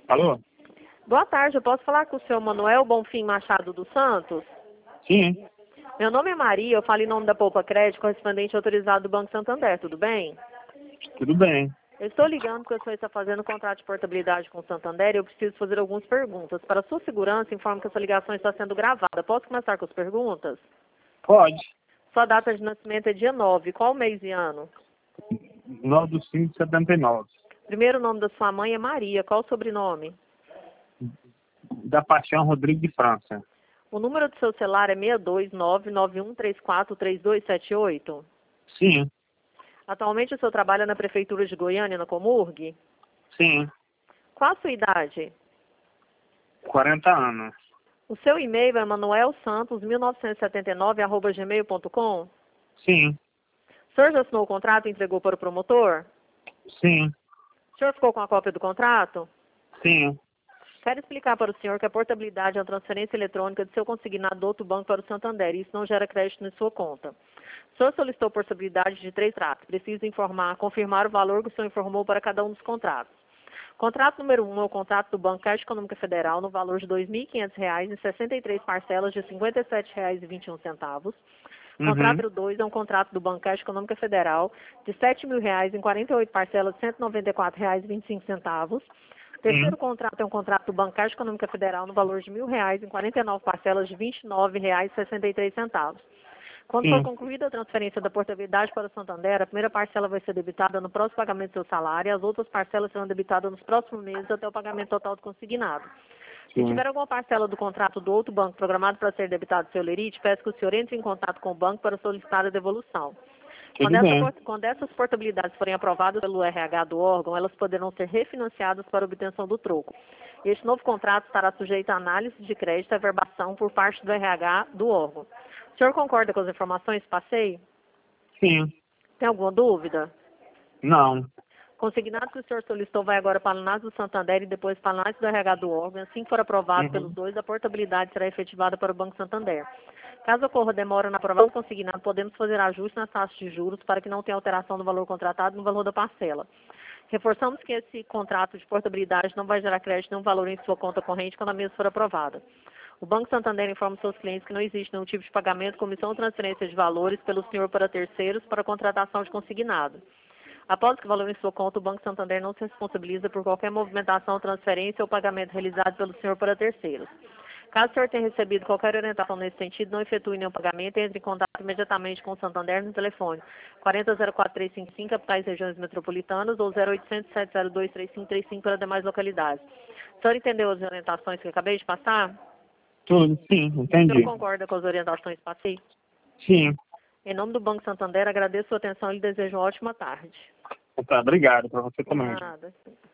Alô? Boa tarde, eu posso falar com o senhor Manuel Bonfim Machado dos Santos? Sim, Meu nome é Maria, eu falo em nome da Poupa Crédito, correspondente autorizado do Banco Santander, tudo bem? tudo bem. Eu estou ligando porque o senhor está fazendo contrato de portabilidade com o Santander e eu preciso fazer algumas perguntas. Para sua segurança, informo que essa ligação está sendo gravada. Posso começar com as perguntas? Pode. Sua data de nascimento é dia 9. Qual mês e ano? 9/5/79. Primeiro nome da sua mãe é Maria. Qual o sobrenome? Da Paixão Rodrigo de França. O número do seu celular é 62991343278? Sim, Atualmente o senhor trabalha na Prefeitura de Goiânia, na Comurg? sim. Qual a sua idade? 40 anos. O seu e-mail é manuelsantos1979@gmail.com? Sim, O senhor já assinou o contrato e entregou para o promotor? sim, O senhor ficou com a cópia do contrato? sim. Quero explicar para o senhor que a portabilidade é uma transferência eletrônica de seu consignado do outro banco para o Santander e isso não gera crédito na sua conta. O senhor solicitou portabilidade de 3 tratos. Preciso confirmar o valor que o senhor informou para cada um dos contratos. Contrato número 1 é o contrato do Banco Caixa Econômica Federal no valor de R$ 2.500 em 63 parcelas de R$ 57,21. Contrato Uhum, número 2 é um contrato do Banco Caixa Econômica Federal de R$ 7.000 em 48 parcelas de R$ 194,25. sim, Terceiro contrato é um contrato do Banco Caixa Econômica Federal no valor de R$ 1.000 em 49 parcelas de R$ 29,63. Quando for sim. concluída a transferência da portabilidade para o Santander, a primeira parcela vai ser debitada no próximo pagamento do seu salário e as outras parcelas serão debitadas nos próximos meses até o pagamento total do consignado. Se Sim. tiver alguma parcela do contrato do outro banco programado para ser debitado do seu lerite, peço que o senhor entre em contato com o banco para solicitar a devolução. Tudo bem. Quando essas portabilidades forem aprovadas pelo RH do órgão, elas poderão ser refinanciadas para obtenção do troco. Este novo contrato estará sujeito à análise de crédito e averbação por parte do RH do órgão. O senhor concorda com as informações que passei? Sim. Tem alguma dúvida? Não. Consignado que o senhor solicitou vai agora para a análise do Santander e depois para a análise do RH do órgão. Assim que for aprovado pelos Uhum. dois, a portabilidade será efetivada para o Banco Santander. Caso ocorra demora na aprovação do consignado, podemos fazer ajuste nas taxas de juros para que não tenha alteração do valor contratado no valor da parcela. Reforçamos que esse contrato de portabilidade não vai gerar crédito nenhum valor em sua conta corrente quando a mesma for aprovada. O Banco Santander informa seus clientes que não existe nenhum tipo de pagamento, comissão ou transferência de valores pelo senhor para terceiros para contratação de consignado. Após que o valor em sua conta, o Banco Santander não se responsabiliza por qualquer movimentação, transferência ou pagamento realizado pelo senhor para terceiros. Caso o senhor tenha recebido qualquer orientação nesse sentido, não efetue nenhum pagamento e entre em contato imediatamente com o Santander no telefone 4004-355, capitais e regiões metropolitanas, ou 0800-702-3535 para demais localidades. O senhor entendeu as orientações que eu acabei de passar? Tudo, sim, O senhor entendi. concorda com as orientações que passei? Sim. Em nome do Banco Santander, agradeço a sua atenção e lhe desejo uma ótima tarde. Tá, obrigado para você Por também. nada.